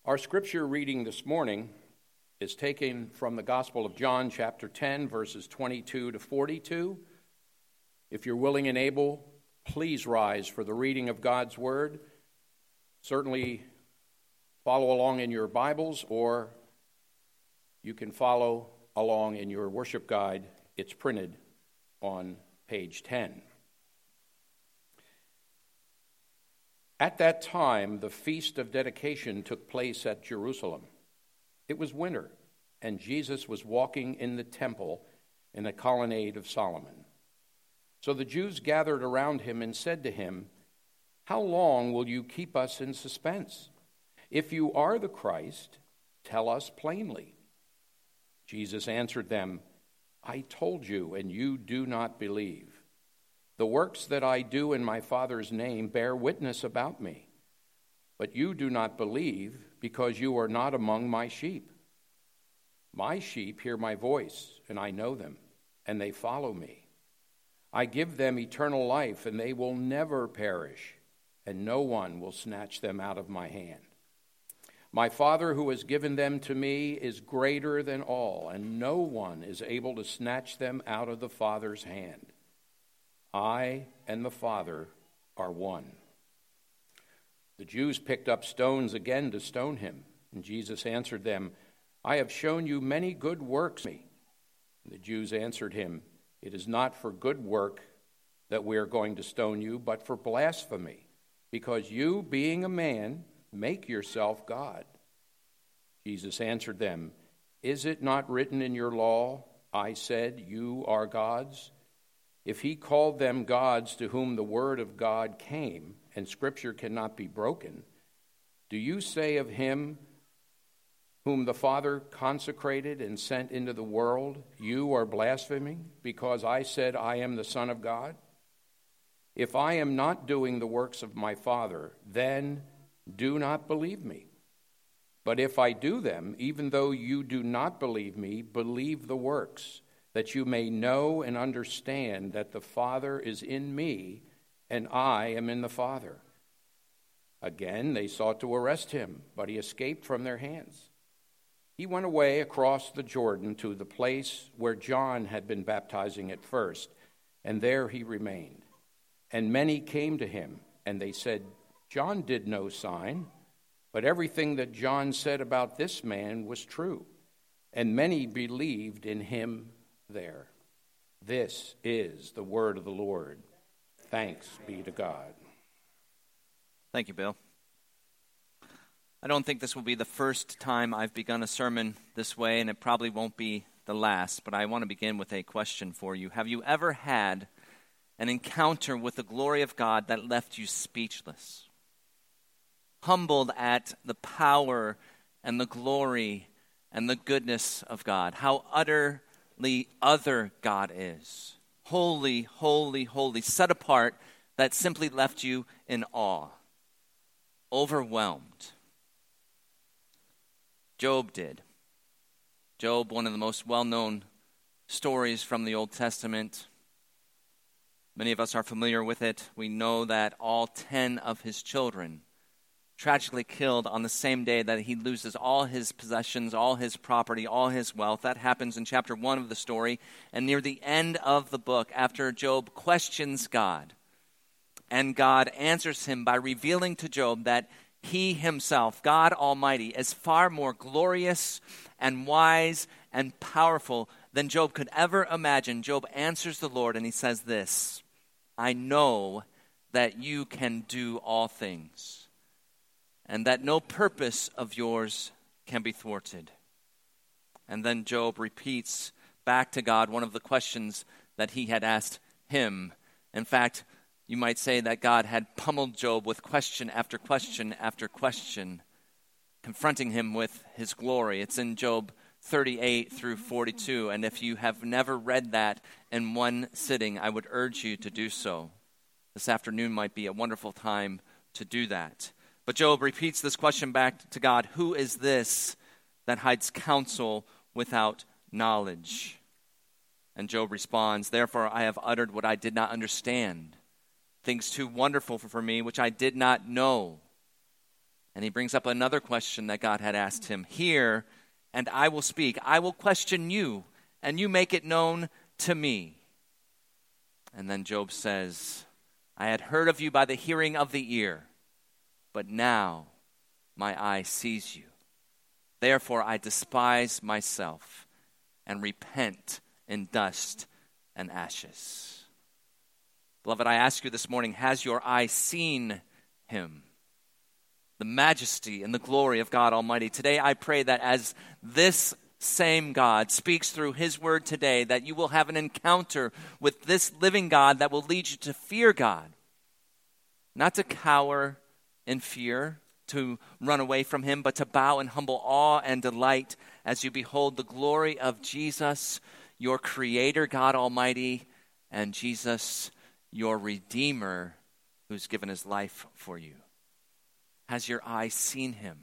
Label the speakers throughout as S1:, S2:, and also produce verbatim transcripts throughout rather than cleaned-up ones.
S1: Our scripture reading this morning is taken from the Gospel of John, chapter ten, verses twenty-two to forty-two. If you're willing and able, please rise for the reading of God's Word. Certainly follow along in your Bibles, or you can follow along in your worship guide. It's printed on page ten. At that time, the Feast of Dedication took place at Jerusalem. It was winter, and Jesus was walking in the temple in the colonnade of Solomon. So the Jews gathered around him and said to him, "How long will you keep us in suspense? If you are the Christ, tell us plainly." Jesus answered them, "I told you, and you do not believe. The works that I do in my Father's name bear witness about me. But you do not believe because you are not among my sheep. My sheep hear my voice, and I know them, and they follow me. I give them eternal life, and they will never perish, and no one will snatch them out of my hand. My Father who has given them to me is greater than all, and no one is able to snatch them out of the Father's hand. I and the Father are one." The Jews picked up stones again to stone him, and Jesus answered them, "I have shown you many good works." And the Jews answered him, "It is not for good work that we are going to stone you, but for blasphemy, because you, being a man, make yourself God." Jesus answered them, "Is it not written in your law, I said, you are gods? If he called them gods to whom the word of God came, and Scripture cannot be broken, do you say of him whom the Father consecrated and sent into the world, you are blaspheming, because I said I am the Son of God? If I am not doing the works of my Father, then do not believe me. But if I do them, even though you do not believe me, believe the works, that you may know and understand that the Father is in me, and I am in the Father." Again, they sought to arrest him, but he escaped from their hands. He went away across the Jordan to the place where John had been baptizing at first, and there he remained. And many came to him, and they said, "John did no sign, but everything that John said about this man was true." And many believed in him there. This is the word of the Lord. Thanks be to God.
S2: Thank you, Bill. I don't think this will be the first time I've begun a sermon this way, and it probably won't be the last, but I want to begin with a question for you. Have you ever had an encounter with the glory of God that left you speechless? Humbled at the power and the glory and the goodness of God. How utterly other God is. Holy, holy, holy. Set apart, that simply left you in awe. Overwhelmed. Job did. Job, one of the most well-known stories from the Old Testament. Many of us are familiar with it. We know that all ten of his children tragically killed on the same day that he loses all his possessions, all his property, all his wealth. That happens in chapter one of the story. And near the end of the book, after Job questions God, and God answers him by revealing to Job that he himself, God Almighty, is far more glorious and wise and powerful than Job could ever imagine. Job answers the Lord and he says this, "I know that you can do all things, and that no purpose of yours can be thwarted." And then Job repeats back to God one of the questions that he had asked him. In fact, you might say that God had pummeled Job with question after question after question, confronting him with his glory. It's in Job thirty-eight through forty-two, and if you have never read that in one sitting, I would urge you to do so. This afternoon might be a wonderful time to do that. But Job repeats this question back to God, "Who is this that hides counsel without knowledge?" And Job responds, "Therefore I have uttered what I did not understand, things too wonderful for me which I did not know. And he brings up another question that God had asked him. Hear, and I will speak. I will question you, and you make it known to me. And then Job says, I had heard of you by the hearing of the ear, but now my eye sees you. Therefore I despise myself and repent in dust and ashes. Beloved, I ask you this morning, has your eye seen him? The majesty and the glory of God Almighty. Today I pray that as this same God speaks through his word today, that you will have an encounter with this living God that will lead you to fear God. Not to cower in fear, to run away from him, but to bow in humble awe and delight as you behold the glory of Jesus, your Creator, God Almighty, and Jesus, your Redeemer, who's given his life for you. Has your eye seen him?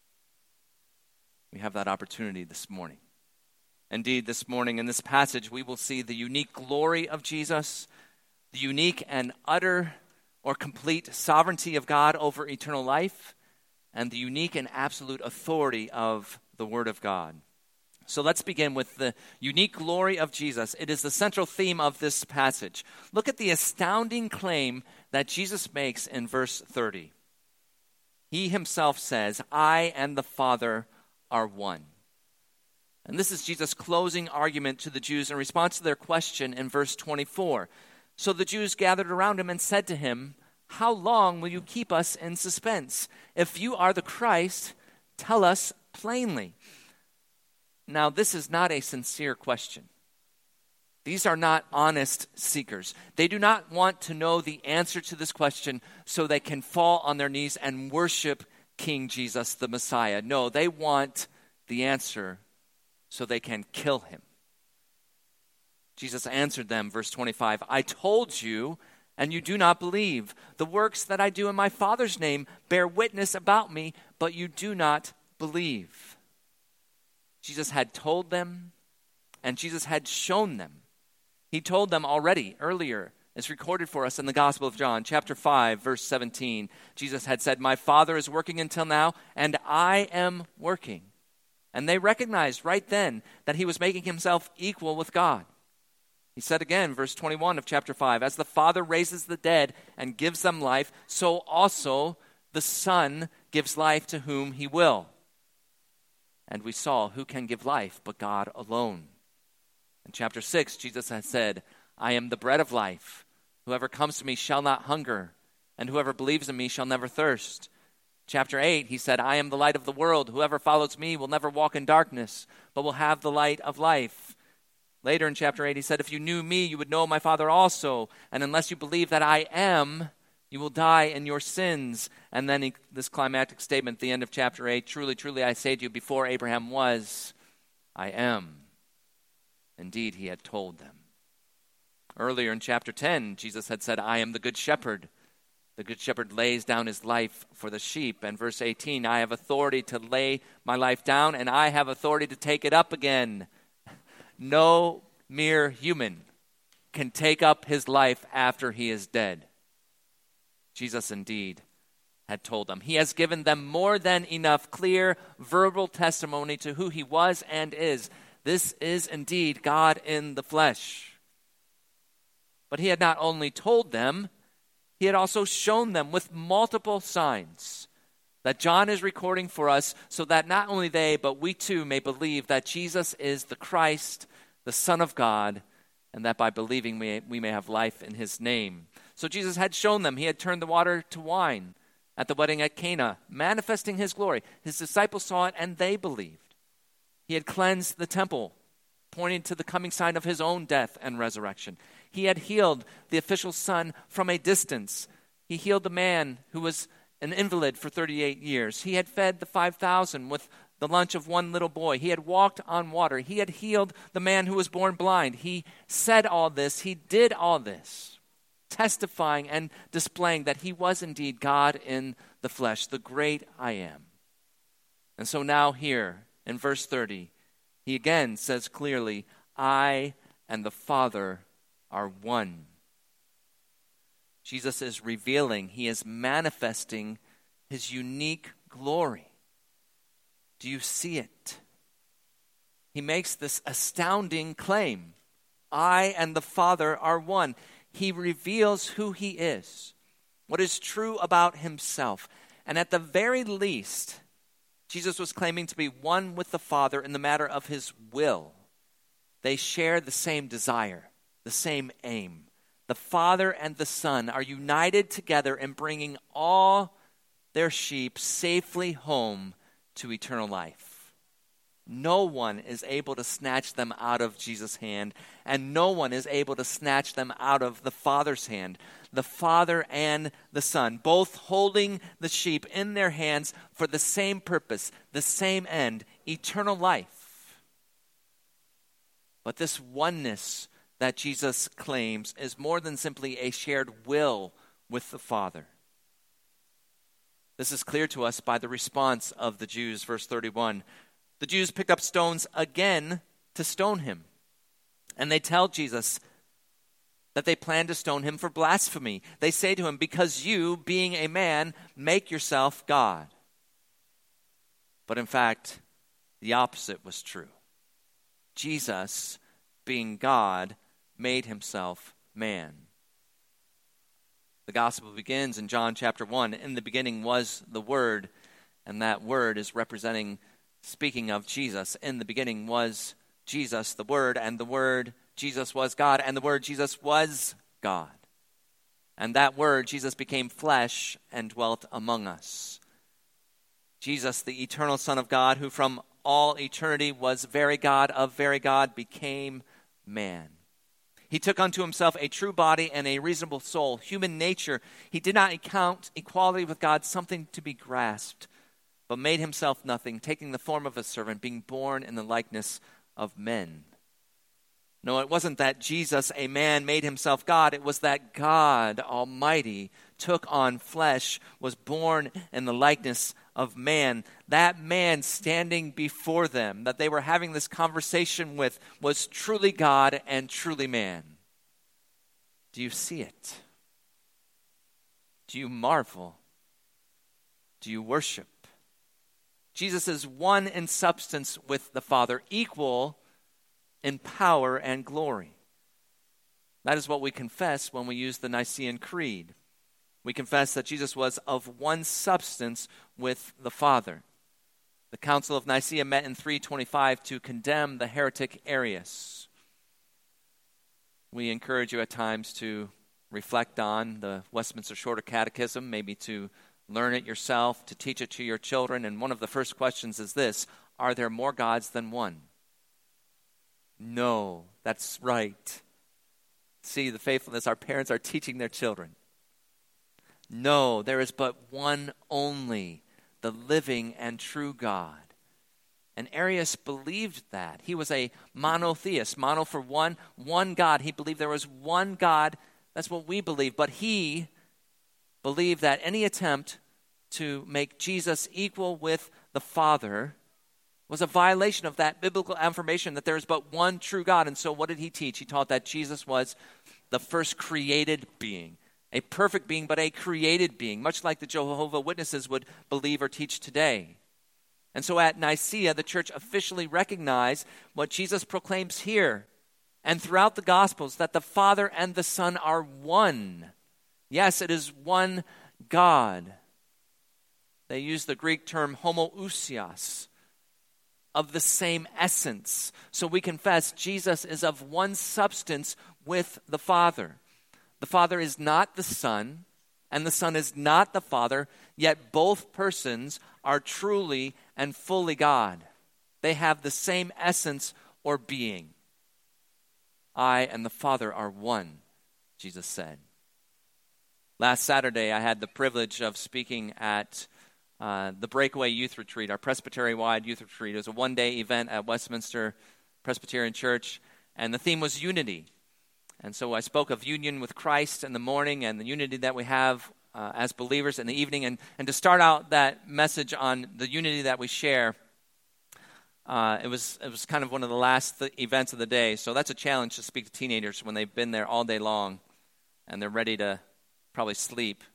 S2: We have that opportunity this morning. Indeed, this morning in this passage, we will see the unique glory of Jesus, the unique and utter or complete sovereignty of God over eternal life, and the unique and absolute authority of the Word of God. So let's begin with the unique glory of Jesus. It is the central theme of this passage. Look at the astounding claim that Jesus makes in verse thirty. He himself says, I and the Father are one. And this is Jesus' closing argument to the Jews in response to their question in verse twenty-four. So the Jews gathered around him and said to him, how long will you keep us in suspense? If you are the Christ, tell us plainly. Now, this is not a sincere question. These are not honest seekers. They do not want to know the answer to this question so they can fall on their knees and worship King Jesus, the Messiah. No, they want the answer so they can kill him. Jesus answered them, verse twenty-five, I told you, and you do not believe. The works that I do in my Father's name bear witness about me, but you do not believe. Jesus had told them, and Jesus had shown them. He told them already, earlier, it's recorded for us in the Gospel of John, chapter five, verse seventeen. Jesus had said, my Father is working until now, and I am working. And they recognized right then that he was making himself equal with God. He said again, verse twenty-one of chapter five, as the Father raises the dead and gives them life, so also the Son gives life to whom he will. And we saw who can give life but God alone. In chapter six, Jesus had said, I am the bread of life. Whoever comes to me shall not hunger, and whoever believes in me shall never thirst. Chapter eight, he said, I am the light of the world. Whoever follows me will never walk in darkness, but will have the light of life. Later in chapter eight, he said, if you knew me, you would know my Father also. And unless you believe that I am, you will die in your sins. And then he, this climactic statement at the end of chapter eight, truly, truly, I say to you, before Abraham was, I am. Indeed, he had told them. Earlier in chapter ten, Jesus had said, I am the good shepherd. The good shepherd lays down his life for the sheep. And verse eighteen, I have authority to lay my life down, and I have authority to take it up again. No mere human can take up his life after he is dead. Jesus indeed had told them. He has given them more than enough clear verbal testimony to who he was and is. This is indeed God in the flesh. But he had not only told them, he had also shown them with multiple signs that John is recording for us so that not only they, but we too may believe that Jesus is the Christ, the Son of God, and that by believing we, we may have life in his name. So Jesus had shown them. He had turned the water to wine at the wedding at Cana, manifesting his glory. His disciples saw it and they believed. He had cleansed the temple, pointing to the coming sign of his own death and resurrection. He had healed the official's son from a distance. He healed the man who was an invalid for thirty-eight years. He had fed the five thousand with the lunch of one little boy. He had walked on water. He had healed the man who was born blind. He said all this. He did all this, testifying and displaying that he was indeed God in the flesh, the great I am. And so now here in verse thirty, he again says clearly, I and the Father are one. Jesus is revealing, he is manifesting his unique glory. Do you see it? He makes this astounding claim. I and the Father are one. He reveals who he is, what is true about himself. And at the very least, Jesus was claiming to be one with the Father in the matter of his will. They share the same desire, the same aim. The Father and the Son are united together in bringing all their sheep safely home to eternal life. No one is able to snatch them out of Jesus' hand, and no one is able to snatch them out of the Father's hand. The Father and the Son, both holding the sheep in their hands for the same purpose, the same end, eternal life. But this oneness that Jesus claims is more than simply a shared will with the Father. This is clear to us by the response of the Jews, verse thirty-one. The Jews picked up stones again to stone him. And they tell Jesus that they plan to stone him for blasphemy. They say to him, because you, being a man, make yourself God. But in fact, the opposite was true. Jesus, being God, made himself man. The gospel begins in John chapter one. In the beginning was the Word, and that Word is representing, speaking of Jesus. In the beginning was Jesus, the Word, and the Word, Jesus, was God, and the Word, Jesus, was God. And that Word, Jesus, became flesh and dwelt among us. Jesus, the eternal Son of God, who from all eternity was very God of very God, became man. He took unto himself a true body and a reasonable soul, human nature. He did not account equality with God something to be grasped, but made himself nothing, taking the form of a servant, being born in the likeness of men. No, it wasn't that Jesus, a man, made himself God. It was that God Almighty took on flesh, was born in the likeness of man. That man standing before them, that they were having this conversation with, was truly God and truly man. Do you see it? Do you marvel? Do you worship? Jesus is one in substance with the Father, equal in power and glory. That is what we confess when we use the Nicene Creed. We confess that Jesus was of one substance with the Father. The Council of Nicaea met in three twenty-five to condemn the heretic Arius. We encourage you at times to reflect on the Westminster Shorter Catechism, maybe to learn it yourself, to teach it to your children. And one of the first questions is this: are there more gods than one? No, that's right. See the faithfulness our parents are teaching their children. No, there is but one only, the living and true God. And Arius believed that. He was a monotheist, mono for one, one God. He believed there was one God. That's what we believe. But he believed that any attempt to make Jesus equal with the Father was a violation of that biblical affirmation that there is but one true God. And so what did he teach? He taught that Jesus was the first created being, a perfect being, but a created being, much like the Jehovah's Witnesses would believe or teach today. And so at Nicaea, the church officially recognized what Jesus proclaims here and throughout the Gospels, that the Father and the Son are one. Yes, it is one God. They use the Greek term homoousios, of the same essence. So we confess Jesus is of one substance with the Father. The Father is not the Son, and the Son is not the Father, yet both persons are truly and fully God. They have the same essence or being. I and the Father are one, Jesus said. Last Saturday, I had the privilege of speaking at Uh, the Breakaway Youth Retreat, our Presbytery-wide youth retreat. It was a one-day event at Westminster Presbyterian Church, and the theme was unity. And so I spoke of union with Christ in the morning and the unity that we have uh, as believers in the evening. And, and to start out that message on the unity that we share, uh, it was it was kind of one of the last th- events of the day. So that's a challenge to speak to teenagers when they've been there all day long and they're ready to probably sleep.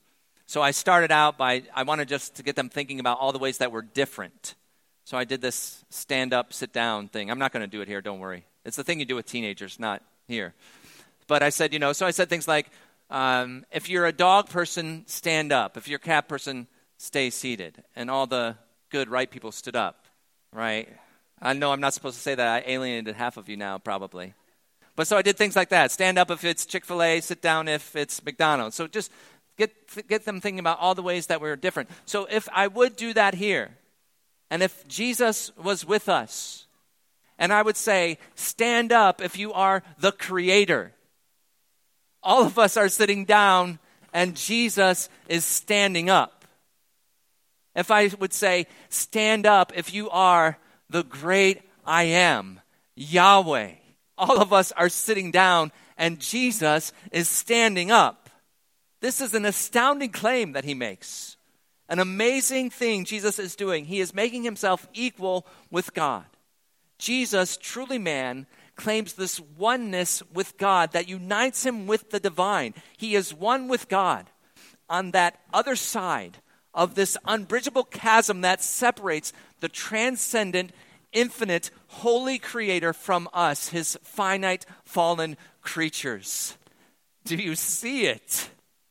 S2: So I started out by, I wanted just to get them thinking about all the ways that we're different. So I did this stand up, sit down thing. I'm not going to do it here, don't worry. It's the thing you do with teenagers, not here. But I said, you know, so I said things like, um, if you're a dog person, stand up. If you're a cat person, stay seated. And all the good, right people stood up, right? I know I'm not supposed to say that. I alienated half of you now, probably. But so I did things like that. Stand up if it's Chick-fil-A, sit down if it's McDonald's. So just get get them thinking about all the ways that we're different. So if I would do that here, and if Jesus was with us, and I would say, stand up if you are the creator. All of us are sitting down, and Jesus is standing up. If I would say, stand up if you are the great I am, Yahweh. All of us are sitting down, and Jesus is standing up. This is an astounding claim that he makes. An amazing thing Jesus is doing. He is making himself equal with God. Jesus, truly man, claims this oneness with God that unites him with the divine. He is one with God on that other side of this unbridgeable chasm that separates the transcendent, infinite, holy creator from us, his finite, fallen creatures. Do you see it?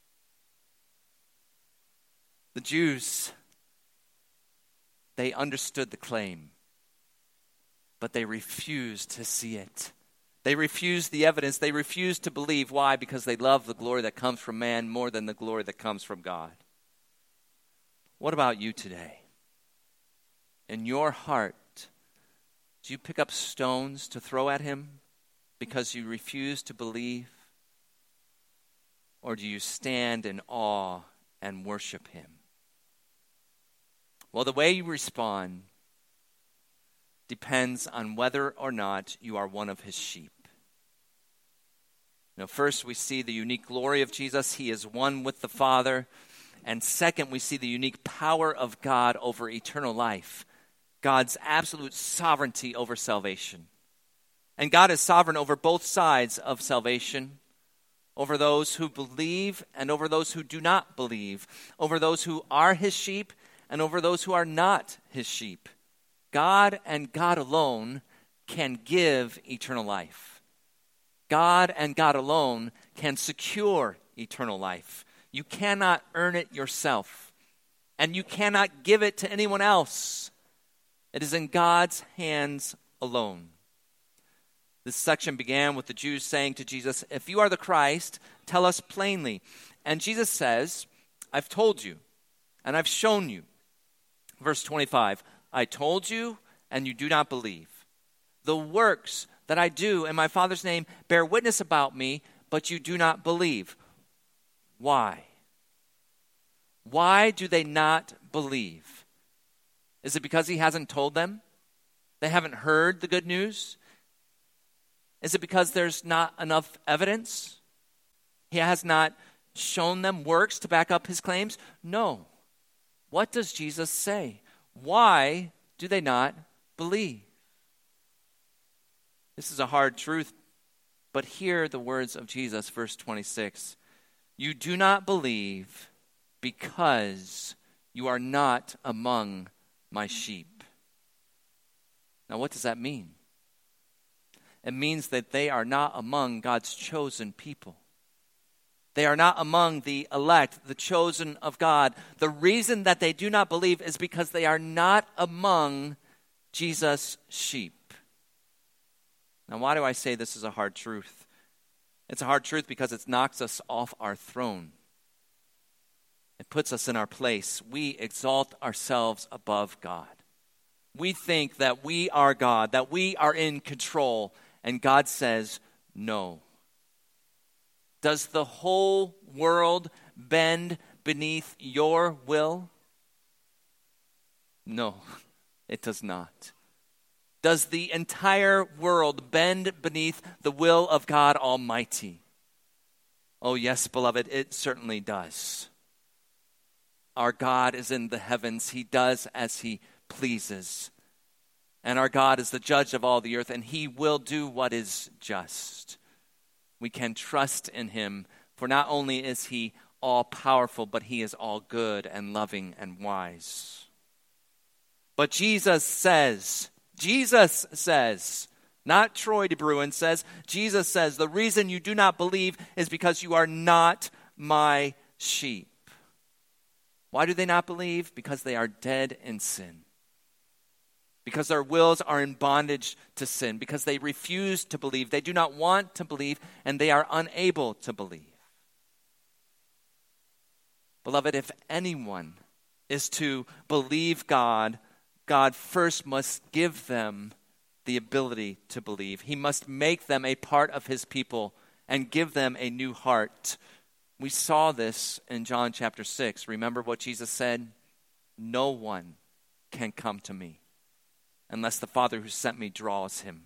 S2: The Jews, they understood the claim, but they refused to see it. They refused the evidence. They refused to believe. Why? Because they love the glory that comes from man more than the glory that comes from God. What about you today? In your heart, do you pick up stones to throw at him because you refuse to believe? Or do you stand in awe and worship him? Well, the way you respond depends on whether or not you are one of his sheep. Now, first, we see the unique glory of Jesus. He is one with the Father. And second, we see the unique power of God over eternal life. God's absolute sovereignty over salvation. And God is sovereign over both sides of salvation. Over those who believe and over those who do not believe. Over those who are his sheep and over those who are not his sheep. God and God alone can give eternal life. God and God alone can secure eternal life. You cannot earn it yourself, and you cannot give it to anyone else. It is in God's hands alone. This section began with the Jews saying to Jesus, if you are the Christ, tell us plainly. And Jesus says, I've told you, and I've shown you. Verse twenty-five, I told you, and you do not believe. The works that I do in my Father's name bear witness about me, but you do not believe. Why? Why do they not believe? Is it because he hasn't told them? They haven't heard the good news? Is it because there's not enough evidence? He has not shown them works to back up his claims? No. What does Jesus say? Why do they not believe? This is a hard truth, but hear the words of Jesus, verse twenty-six. You do not believe because you are not among my sheep. Now, what does that mean? It means that they are not among God's chosen people. They are not among the elect, the chosen of God. The reason that they do not believe is because they are not among Jesus' sheep. Now, why do I say this is a hard truth? It's a hard truth because it knocks us off our throne. It puts us in our place. We exalt ourselves above God. We think that we are God, that we are in control, and God says, no. Does the whole world bend beneath your will? No, it does not. Does the entire world bend beneath the will of God Almighty? Oh, yes, beloved, it certainly does. Our God is in the heavens. He does as he pleases. And our God is the judge of all the earth, and he will do what is just. We can trust in him, for not only is he all-powerful, but he is all good and loving and wise. But Jesus says, Jesus says, not Troy de Bruin says, Jesus says, the reason you do not believe is because you are not my sheep. Why do they not believe? Because they are dead in sin. Because their wills are in bondage to sin. Because they refuse to believe. They do not want to believe, and they are unable to believe. Beloved, if anyone is to believe God, God first must give them the ability to believe. He must make them a part of his people and give them a new heart. We saw this in John chapter six. Remember what Jesus said? No one can come to me unless the Father who sent me draws him.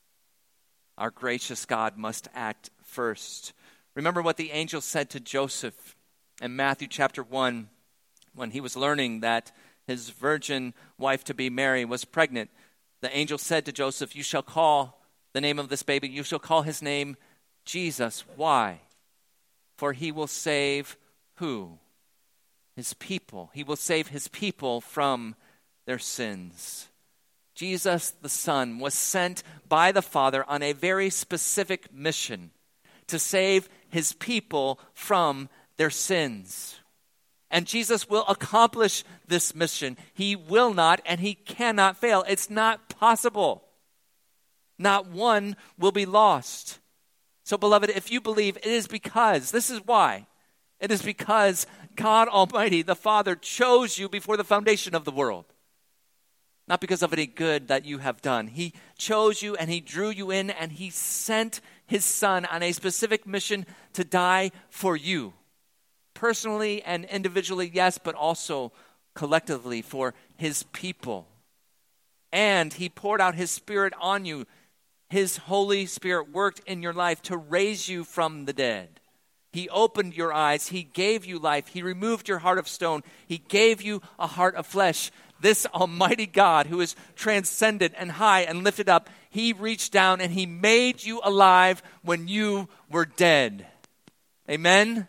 S2: Our gracious God must act first. Remember what the angel said to Joseph in Matthew chapter one when he was learning that his virgin wife-to-be Mary was pregnant. The angel said to Joseph, you shall call the name of this baby, you shall call his name Jesus. Why? For he will save who? His people. He will save his people from their sins. Jesus, the Son, was sent by the Father on a very specific mission to save his people from their sins. And Jesus will accomplish this mission. He will not and he cannot fail. It's not possible. Not one will be lost. So, beloved, if you believe, it is because, this is why, it is because God Almighty, the Father, chose you before the foundation of the world. Not because of any good that you have done. He chose you and he drew you in and he sent his Son on a specific mission to die for you. Personally and individually, yes, but also collectively for his people. And he poured out his Spirit on you. His Holy Spirit worked in your life to raise you from the dead. He opened your eyes. He gave you life. He removed your heart of stone. He gave you a heart of flesh. This almighty God who is transcendent and high and lifted up, he reached down and he made you alive when you were dead. Amen?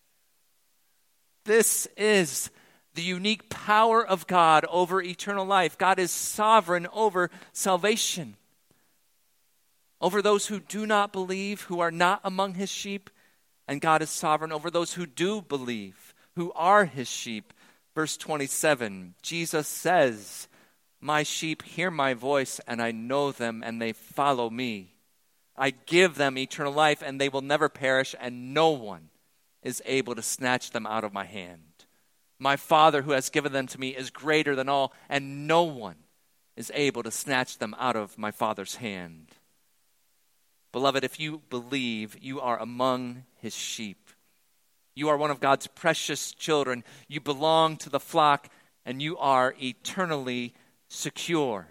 S2: This is the unique power of God over eternal life. God is sovereign over salvation. Over those who do not believe, who are not among his sheep, and God is sovereign over those who do believe, who are his sheep. Verse twenty-seven, Jesus says, my sheep hear my voice, and I know them, and they follow me. I give them eternal life, and they will never perish, and no one is able to snatch them out of my hand. My Father who has given them to me is greater than all, and no one is able to snatch them out of my Father's hand. Beloved, if you believe, you are among his sheep. You are one of God's precious children. You belong to the flock, and you are eternally secure.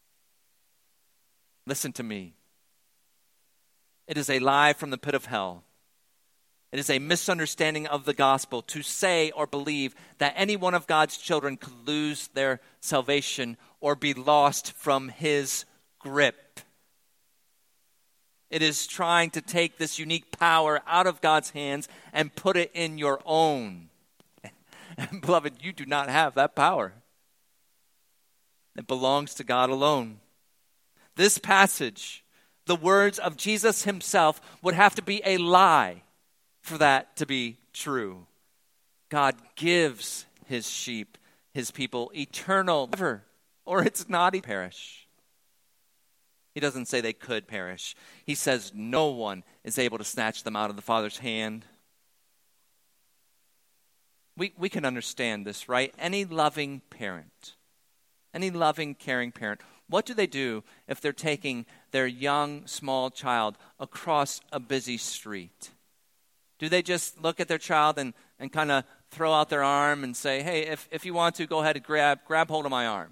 S2: Listen to me. It is a lie from the pit of hell. It is a misunderstanding of the gospel to say or believe that any one of God's children could lose their salvation or be lost from his grip. It is trying to take this unique power out of God's hands and put it in your own. And beloved, you do not have that power. It belongs to God alone. This passage, the words of Jesus himself, would have to be a lie for that to be true. God gives his sheep, his people, eternal life, or it's not a perish. He doesn't say they could perish. He says no one is able to snatch them out of the Father's hand. We, we can understand this, right? Any loving parent, any loving, caring parent, what do they do if they're taking their young, small child across a busy street? Do they just look at their child and, and kind of throw out their arm and say, hey, if, if you want to, go ahead and grab, grab hold of my arm?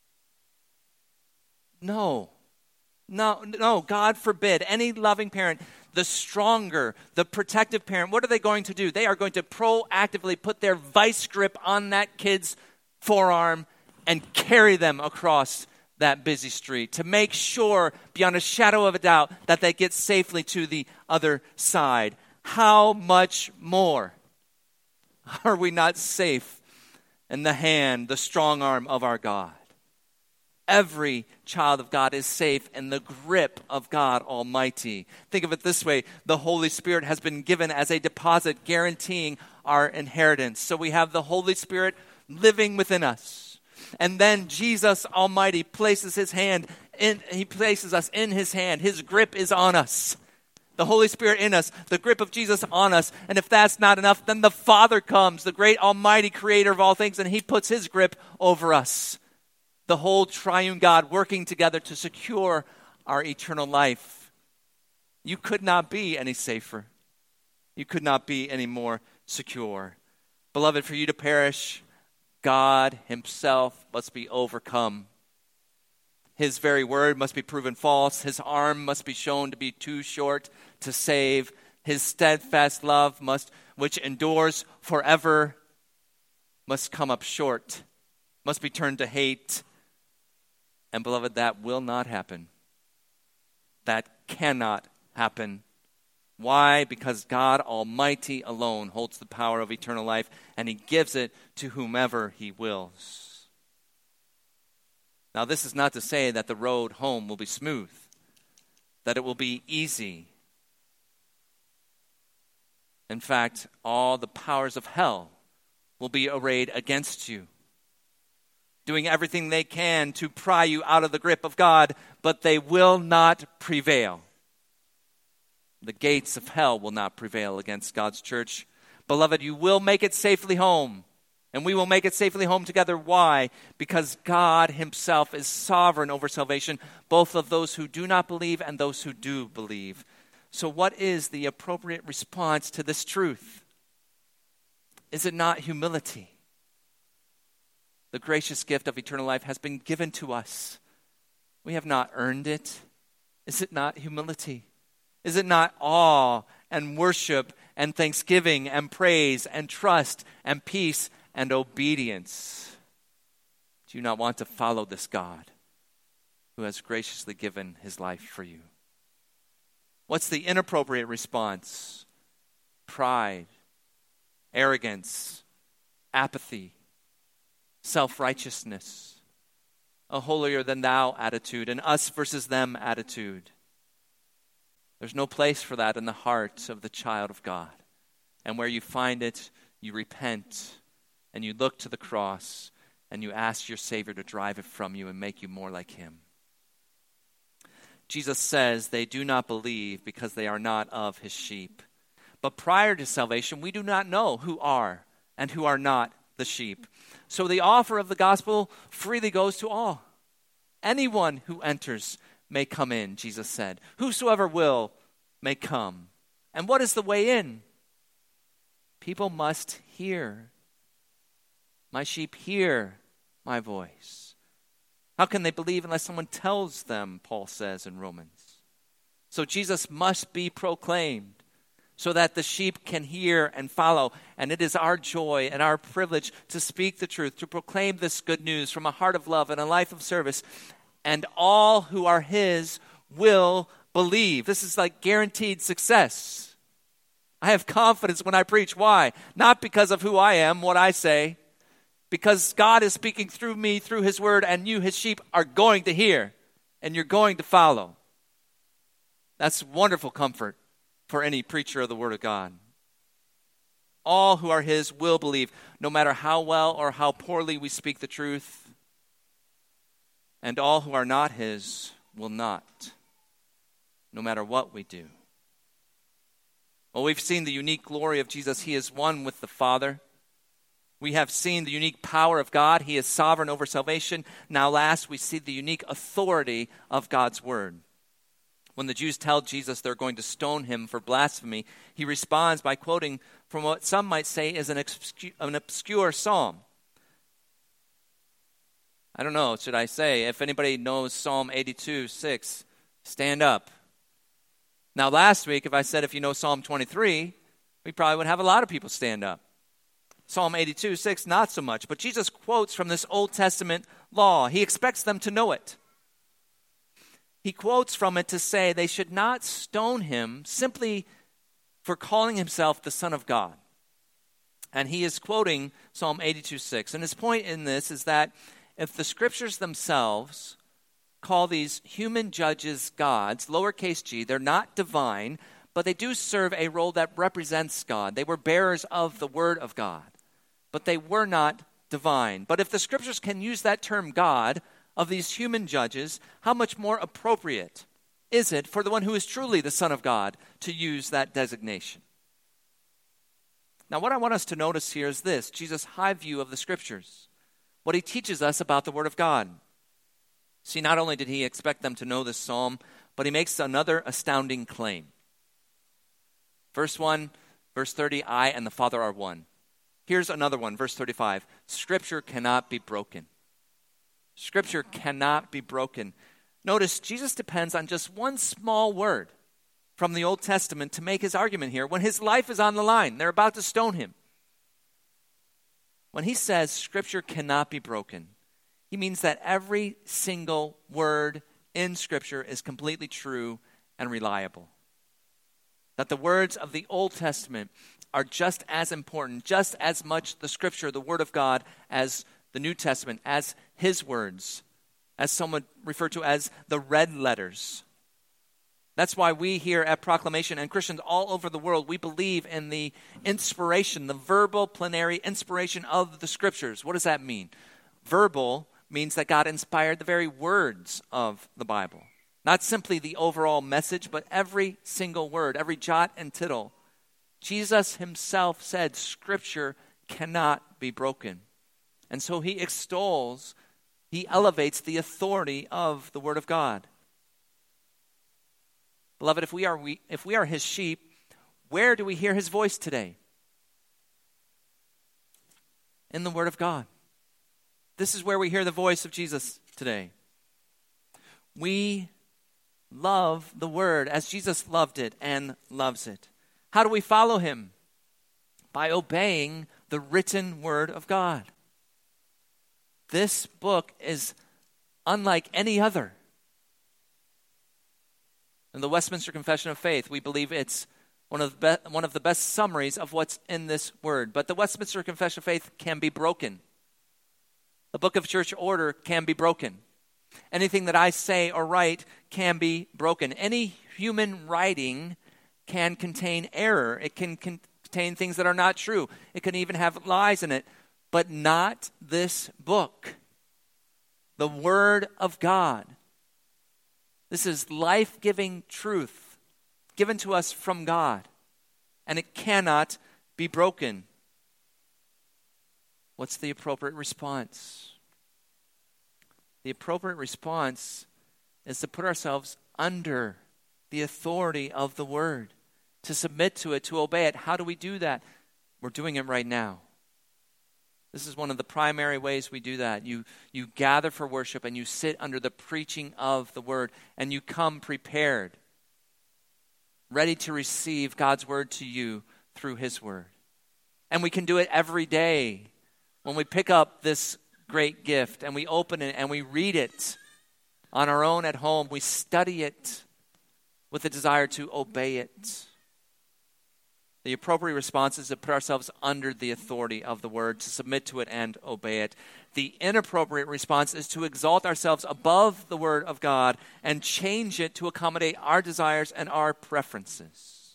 S2: No. No, no, God forbid. Any loving parent, the stronger, the protective parent, what are they going to do? They are going to proactively put their vice grip on that kid's forearm and carry them across that busy street to make sure, beyond a shadow of a doubt, that they get safely to the other side. How much more are we not safe in the hand, the strong arm of our God? Every child of God is safe in the grip of God Almighty. Think of it this way. The Holy Spirit has been given as a deposit guaranteeing our inheritance. So we have the Holy Spirit living within us. And then Jesus Almighty places his hand in, he places us in his hand. His grip is on us. The Holy Spirit in us, the grip of Jesus on us. And if that's not enough, then the Father comes, the great Almighty creator of all things, and he puts his grip over us. The whole triune God working together to secure our eternal life. You could not be any safer. You could not be any more secure. Beloved, for you to perish, God himself must be overcome. His very word must be proven false. His arm must be shown to be too short to save. His steadfast love, must, which endures forever, must come up short, must be turned to hate. And beloved, that will not happen. That cannot happen. Why? Because God Almighty alone holds the power of eternal life, and he gives it to whomever he wills. Now, this is not to say that the road home will be smooth, that it will be easy. In fact, all the powers of hell will be arrayed against you, doing everything they can to pry you out of the grip of God, but they will not prevail. The gates of hell will not prevail against God's church. Beloved, you will make it safely home, and we will make it safely home together. Why? Because God himself is sovereign over salvation, both of those who do not believe and those who do believe. So what is the appropriate response to this truth? Is it not humility? The gracious gift of eternal life has been given to us. We have not earned it. Is it not humility? Is it not awe and worship and thanksgiving and praise and trust and peace and obedience? Do you not want to follow this God who has graciously given his life for you? What's the inappropriate response? Pride, arrogance, apathy, self-righteousness, a holier-than-thou attitude, an us versus them attitude. There's no place for that in the heart of the child of God. And where you find it, you repent, and you look to the cross, and you ask your Savior to drive it from you and make you more like him. Jesus says they do not believe because they are not of his sheep. But prior to salvation, we do not know who are and who are not the sheep. So the offer of the gospel freely goes to all. Anyone who enters may come in, Jesus said. Whosoever will may come. And what is the way in? People must hear. My sheep hear my voice. How can they believe unless someone tells them, Paul says in Romans. So Jesus must be proclaimed, so that the sheep can hear and follow. And it is our joy and our privilege to speak the truth, to proclaim this good news from a heart of love and a life of service. And all who are his will believe. This is like guaranteed success. I have confidence when I preach. Why? Not because of who I am, what I say. Because God is speaking through me, through his word, and you, his sheep, are going to hear. And you're going to follow. That's wonderful comfort for any preacher of the word of God. All who are his will believe, no matter how well or how poorly we speak the truth. And all who are not his will not, no matter what we do. Well, we've seen the unique glory of Jesus. He is one with the Father. We have seen the unique power of God. He is sovereign over salvation. Now last, we see the unique authority of God's word. When the Jews tell Jesus they're going to stone him for blasphemy, he responds by quoting from what some might say is an obscure, an obscure psalm. I don't know, should I say, if anybody knows Psalm eighty-two, six, stand up. Now last week, if I said if you know Psalm twenty-three, we probably would have a lot of people stand up. Psalm eighty-two, six, not so much. But Jesus quotes from this Old Testament law. He expects them to know it. He quotes from it to say they should not stone him simply for calling himself the Son of God. And he is quoting Psalm eighty-two six. And his point in this is that if the scriptures themselves call these human judges gods, lowercase g, they're not divine, but they do serve a role that represents God. They were bearers of the word of God, but they were not divine. But if the scriptures can use that term God of these human judges, how much more appropriate is it for the one who is truly the Son of God to use that designation? Now, what I want us to notice here is this: Jesus' high view of the scriptures, what he teaches us about the word of God. See, not only did he expect them to know this psalm, but he makes another astounding claim. Verse one, verse thirty, I and the Father are one. Here's another one, verse thirty-five. Scripture cannot be broken. Scripture cannot be broken. Notice, Jesus depends on just one small word from the Old Testament to make his argument here when his life is on the line. They're about to stone him. When he says Scripture cannot be broken, he means that every single word in Scripture is completely true and reliable. That the words of the Old Testament are just as important, just as much the Scripture, the Word of God, as the New Testament, as his words, as some would refer to as the red letters. That's why we here at Proclamation and Christians all over the world, we believe in the inspiration, the verbal plenary inspiration of the Scriptures. What does that mean? Verbal means that God inspired the very words of the Bible. Not simply the overall message, but every single word, every jot and tittle. Jesus himself said Scripture cannot be broken. And so he extols, he elevates the authority of the Word of God. Beloved, if we are we, if we are his sheep, where do we hear his voice today? In the Word of God. This is where we hear the voice of Jesus today. We love the Word as Jesus loved it and loves it. How do we follow him? By obeying the written Word of God. This book is unlike any other. In the Westminster Confession of Faith, we believe it's one of the be- one of the best summaries of what's in this word. But the Westminster Confession of Faith can be broken. The Book of Church Order can be broken. Anything that I say or write can be broken. Any human writing can contain error. It can contain things that are not true. It can even have lies in it. But not this book. The Word of God. This is life-giving truth given to us from God. And it cannot be broken. What's the appropriate response? The appropriate response is to put ourselves under the authority of the Word, to submit to it, to obey it. How do we do that? We're doing it right now. This is one of the primary ways we do that. You, you gather for worship and you sit under the preaching of the Word and you come prepared, ready to receive God's Word to you through His Word. And we can do it every day when we pick up this great gift and we open it and we read it on our own at home. We study it with a desire to obey it. The appropriate response is to put ourselves under the authority of the Word, to submit to it and obey it. The inappropriate response is to exalt ourselves above the Word of God and change it to accommodate our desires and our preferences.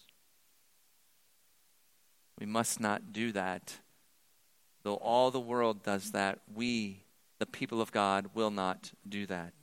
S2: We must not do that. Though all the world does that, we, the people of God, will not do that.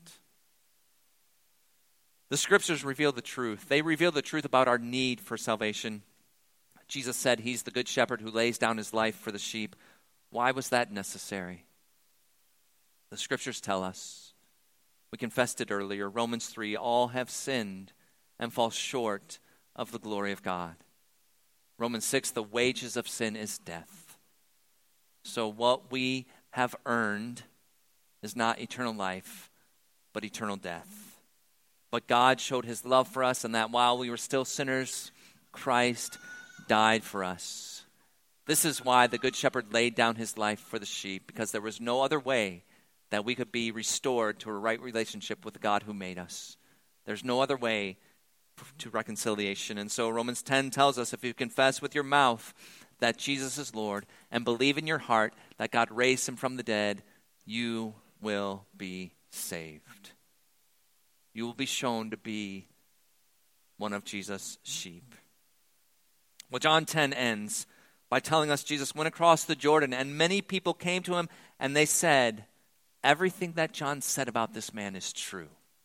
S2: The Scriptures reveal the truth. They reveal the truth about our need for salvation. Jesus said he's the good shepherd who lays down his life for the sheep. Why was that necessary? The Scriptures tell us. We confessed it earlier. Romans three, all have sinned and fall short of the glory of God. Romans six, the wages of sin is death. So what we have earned is not eternal life, but eternal death. But God showed his love for us, and that while we were still sinners, Christ died for us. This is why the Good Shepherd laid down his life for the sheep, because there was no other way that we could be restored to a right relationship with the God who made us. There's no other way to reconciliation. And so Romans ten tells us, if you confess with your mouth that Jesus is Lord and believe in your heart that God raised him from the dead, you will be saved. You will be shown to be one of Jesus' sheep. Well, John ten ends by telling us Jesus went across the Jordan, and many people came to him, and they said, everything that John said about this man is true.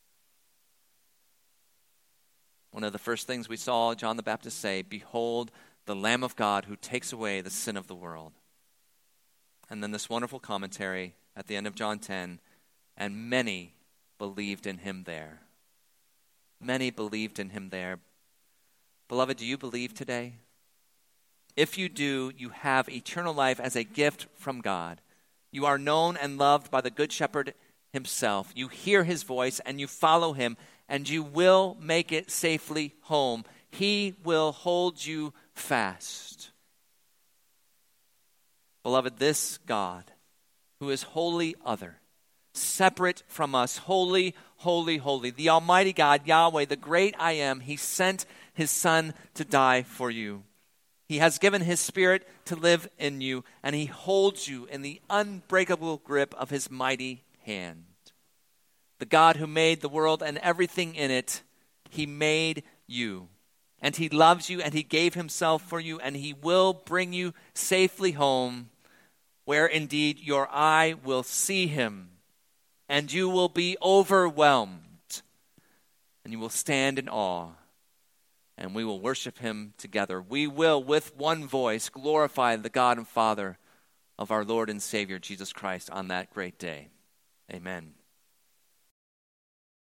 S2: One of the first things we saw John the Baptist say, behold, the Lamb of God who takes away the sin of the world. And then this wonderful commentary at the end of John ten, and many believed in him there. Many believed in him there. Beloved, do you believe today? If you do, you have eternal life as a gift from God. You are known and loved by the Good Shepherd himself. You hear his voice and you follow him, and you will make it safely home. He will hold you fast. Beloved, this God, who is wholly other, separate from us, holy, holy, holy, the Almighty God, Yahweh, the great I am, he sent his Son to die for you. He has given his Spirit to live in you, and he holds you in the unbreakable grip of his mighty hand. The God who made the world and everything in it, he made you. And he loves you, and he gave himself for you, and he will bring you safely home, where indeed your eye will see him, and you will be overwhelmed, and you will stand in awe, and we will worship him together. We will, with one voice, glorify the God and Father of our Lord and Savior, Jesus Christ, on that great day. Amen.